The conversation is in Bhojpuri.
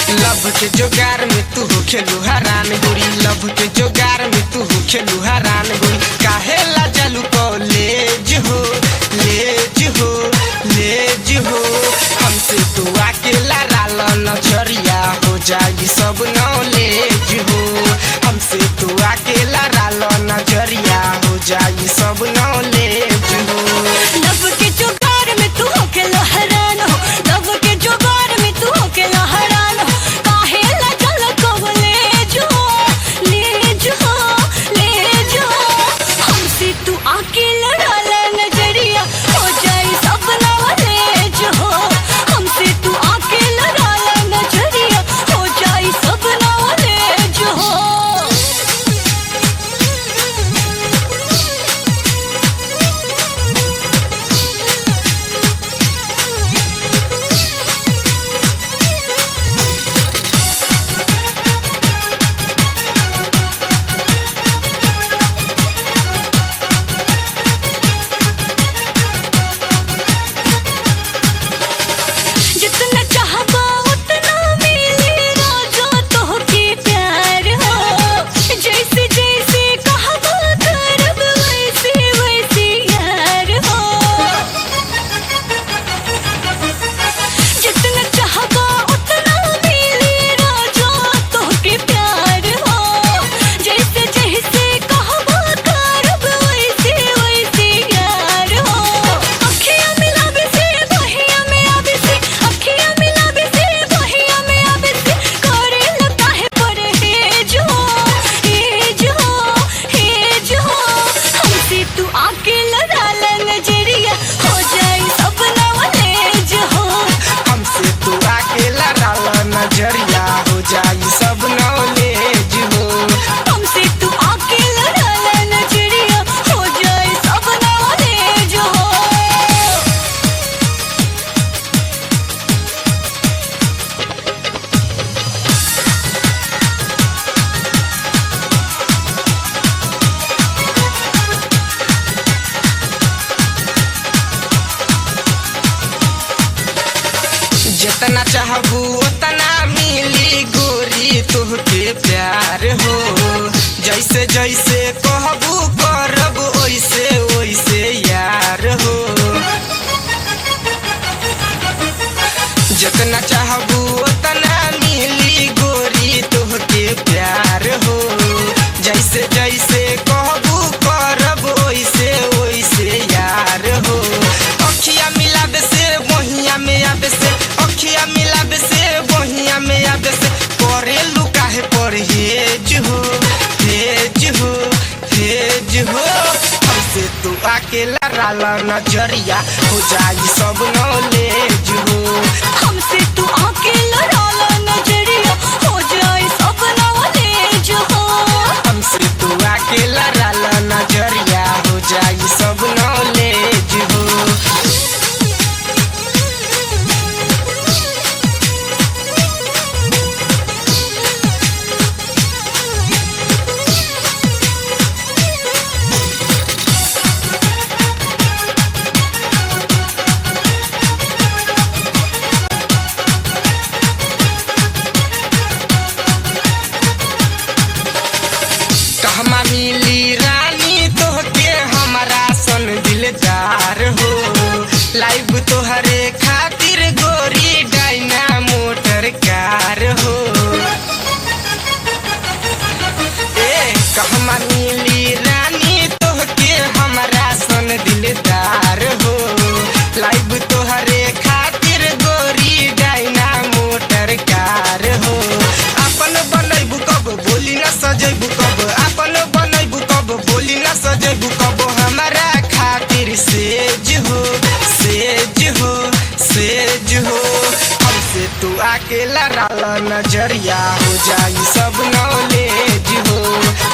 लव के जोगार में तू हो खेलू हरान गोरी, लव के जोगार में तू हो खेलू हरान गोरी। काहे ला जालू कॉलेज हो, लेज हो, लेज हो। हमसे तू अकेला राल नजरिया हो जाई सब नॉलेज हो। हमसे तू अकेला राल नजरिया हो जाई सब नॉलेज हो। लव के जोगार में तू हो खेलो हरान हो, लव के जोगार में तू हो खेलो हरान हो। काहे ला जालू कॉलेज हो, लेज हो, लेज हो। हमसे तू अकेला राल नजरिया हो जाई सब नॉलेज हो। हमसे तू अकेला राल नजरिया हो जाई सब नॉलेज हो। जितना चाहबा उतना मिली रोजो तोहके प्यार हो। जैसे जैसे कहबा करब वैसे वैसे यार हो। जितना चाहबा उतना मिली रोजो तोहके प्यार हो। जैसे जैसे कहबा करब वैसे वैसे यार हो। अखियाँ मिलावे से बहिया में आवे से, अखियाँ मिलावे से बहिया में आवे से। करे लगता है परहेज हो, हेज हो, हेज हो। हमसे तू अकेला राल नजरिया हो जाई सब नॉलेज हो। हमसे तू अकेला राल नजरिया हो जाई सब नॉलेज हो। हमसे तू अकेला राल नजरिया हो जाई सब नॉलेज हो। जितना चाहबू उतना मिली गोरी तुहके प्यार हो। जैसे जैसे कहबू करब वैसे वैसे यार हो। जितना चाहबू उतना मिली गोरी तुहके प्यार हो। जैसे जैसे कहबू करब वैसे वैसे यार हो। अखियाँ मिलावे से बहिया में आवे से, अखियाँ मिलावे से बहिया में आवे से। करेलू काहे परहेज हो, हेज हो, हेज हो। हमसे तू अकेला राल नजरिया हो जाई सब नॉलेज हो। हमसे तू अकेला राल नजरिया हो जाई सब नॉलेज हो। हमसे तू अकेला राल नजरिया हो जाई सब नॉलेज हो। कहमा मिली रानी तोहके हमारा सन दिलदार हो। लाइव तोहरे खातिर गोरी डायना मोटर कार हो। ए कहमा मिली रानी तोहके हमारा सन दिलदार हो। लाइव तोहरे खातिर गोरी डायना मोटर कार हो। अपन बनैबू कब बोली न सजैबू कब, अपन बनैबू कब बोली न सजैबू कब। हमारा खातिर सेज हो, सेज हो, सेज हो। हमसे तू अकेला राल नजरिया हो जाई सब नॉलेज हो।